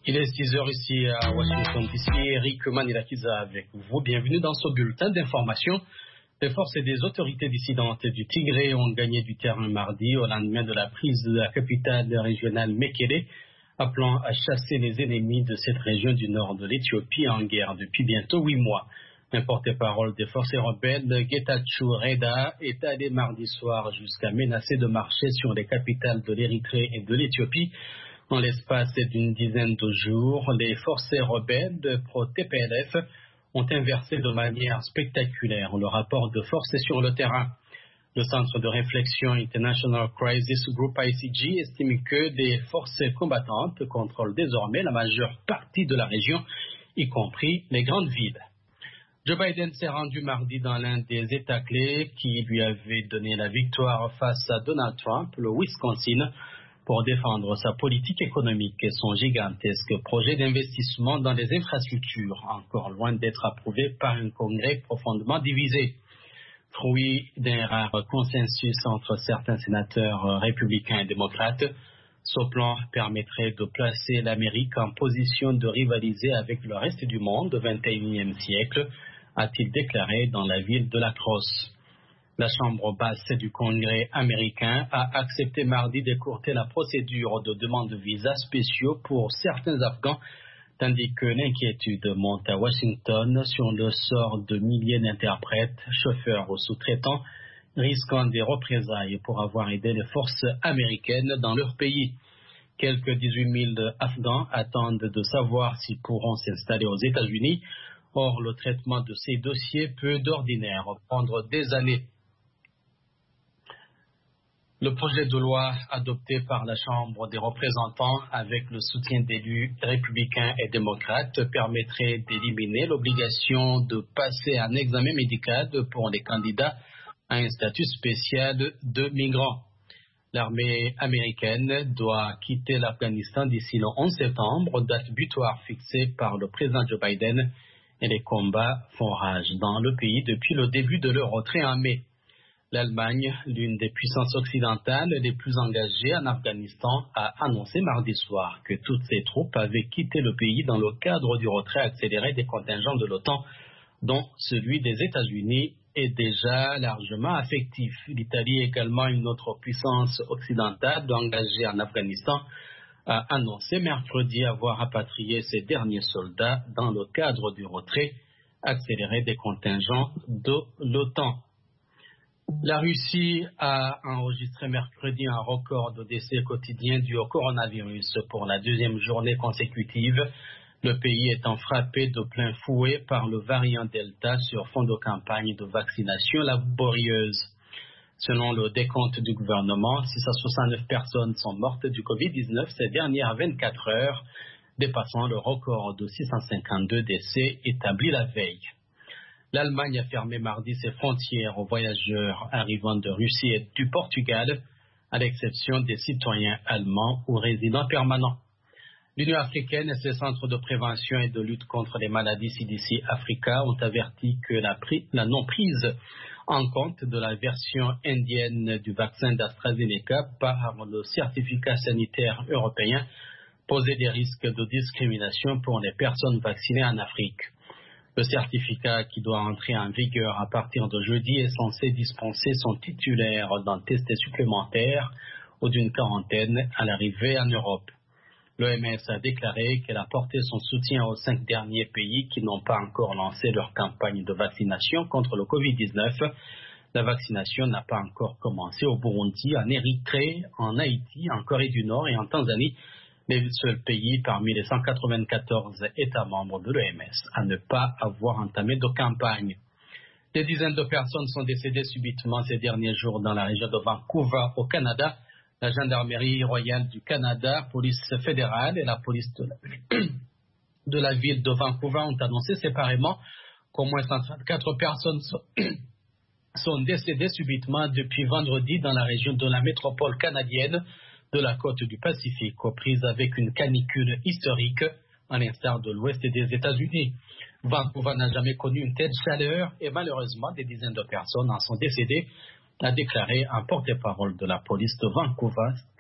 Il est 6 heures ici à Washington DC. Eric Manilakiza avec vous. Bienvenue dans ce bulletin d'information. Les forces et des autorités dissidentes du Tigré ont gagné du terrain mardi au lendemain de la prise de la capitale régionale Mekele, appelant à chasser les ennemis de cette région du nord de l'Éthiopie en guerre depuis bientôt 8 mois. Un porte-parole des forces rebelles, Getachew Reda, est allé mardi soir jusqu'à menacer de marcher sur les capitales de l'Érythrée et de l'Éthiopie. En l'espace d'une dizaine de jours, les forces rebelles pro-TPLF ont inversé de manière spectaculaire le rapport de force sur le terrain. Le Centre de réflexion International Crisis Group ICG estime que les forces combattantes contrôlent désormais la majeure partie de la région, y compris les grandes villes. Joe Biden s'est rendu mardi dans l'un des États clés qui lui avait donné la victoire face à Donald Trump, le Wisconsin, pour défendre sa politique économique et son gigantesque projet d'investissement dans les infrastructures, encore loin d'être approuvé par un Congrès profondément divisé. Fruit d'un rare consensus entre certains sénateurs républicains et démocrates, ce plan permettrait de placer l'Amérique en position de rivaliser avec le reste du monde au XXIe siècle, a-t-il déclaré dans la ville de La Crosse. La Chambre basse du Congrès américain a accepté mardi d'écourter la procédure de demande de visas spéciaux pour certains Afghans, tandis que l'inquiétude monte à Washington sur le sort de milliers d'interprètes, chauffeurs ou sous-traitants, risquant des représailles pour avoir aidé les forces américaines dans leur pays. Quelques 18 000 Afghans attendent de savoir s'ils pourront s'installer aux États-Unis. Or, le traitement de ces dossiers peut d'ordinaire prendre des années. Le projet de loi adopté par la Chambre des représentants avec le soutien d'élus républicains et démocrates permettrait d'éliminer l'obligation de passer un examen médical pour les candidats à un statut spécial de migrants. L'armée américaine doit quitter l'Afghanistan d'ici le 11 septembre, date butoir fixée par le président Joe Biden, et les combats font rage dans le pays depuis le début de leur retrait en mai. L'Allemagne, l'une des puissances occidentales les plus engagées en Afghanistan, a annoncé mardi soir que toutes ses troupes avaient quitté le pays dans le cadre du retrait accéléré des contingents de l'OTAN, dont celui des États-Unis est déjà largement affectif. L'Italie, également une autre puissance occidentale engagée en Afghanistan, a annoncé mercredi avoir rapatrié ses derniers soldats dans le cadre du retrait accéléré des contingents de l'OTAN. La Russie a enregistré mercredi un record de décès quotidiens dû au coronavirus pour la deuxième journée consécutive, le pays étant frappé de plein fouet par le variant Delta sur fond de campagne de vaccination laborieuse. Selon le décompte du gouvernement, 669 personnes sont mortes du Covid-19 ces dernières 24 heures, dépassant le record de 652 décès établi la veille. L'Allemagne a fermé mardi ses frontières aux voyageurs arrivant de Russie et du Portugal, à l'exception des citoyens allemands ou résidents permanents. L'Union africaine et ses centres de prévention et de lutte contre les maladies CDC Africa ont averti que la non-prise en compte de la version indienne du vaccin d'AstraZeneca par le certificat sanitaire européen posait des risques de discrimination pour les personnes vaccinées en Afrique. Le certificat, qui doit entrer en vigueur à partir de jeudi, est censé dispenser son titulaire d'un test supplémentaire ou d'une quarantaine à l'arrivée en Europe. L'OMS a déclaré qu'elle a porté son soutien aux 5 derniers pays qui n'ont pas encore lancé leur campagne de vaccination contre le Covid-19. La vaccination n'a pas encore commencé au Burundi, en Érythrée, en Haïti, en Corée du Nord et en Tanzanie, les seuls pays parmi les 194 États membres de l'OMS à ne pas avoir entamé de campagne. Des dizaines de personnes sont décédées subitement ces derniers jours dans la région de Vancouver, au Canada. La gendarmerie royale du Canada, police fédérale et la police de la ville de Vancouver ont annoncé séparément qu'au moins 134 personnes sont décédées subitement depuis vendredi dans la région de la métropole canadienne de la côte du Pacifique, aux prises avec une canicule historique, à l'instar de l'ouest des États-Unis. Vancouver n'a jamais connu une telle chaleur et malheureusement des dizaines de personnes en sont décédées, a déclaré un porte-parole de la police de Vancouver,